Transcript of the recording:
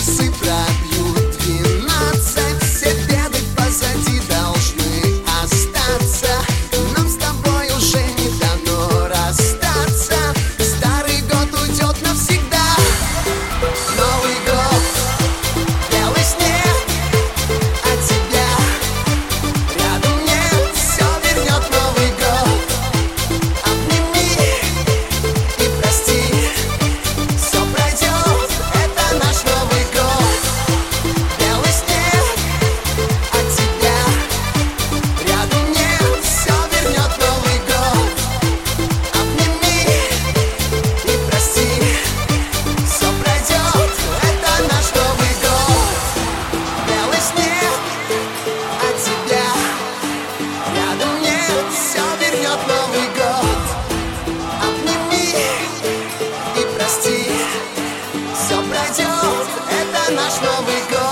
часы пробьют 12, все беды позади должны остаться. Нам с тобой уже не дано расстаться. Старый год уйдет навсегда. Новый год, белый снег, от тебя рядом нет, все вернет Новый год. Обними и прости, все пройдет, это наш Новый год. Белый снег, от тебя рядом нет, все вернет Новый год. Обними и прости, все пройдет, это наш Новый год. Белый снег, от тебя рядом нет, все вернет Новый год. Обними и прости, все пройдет, это наш Новый год.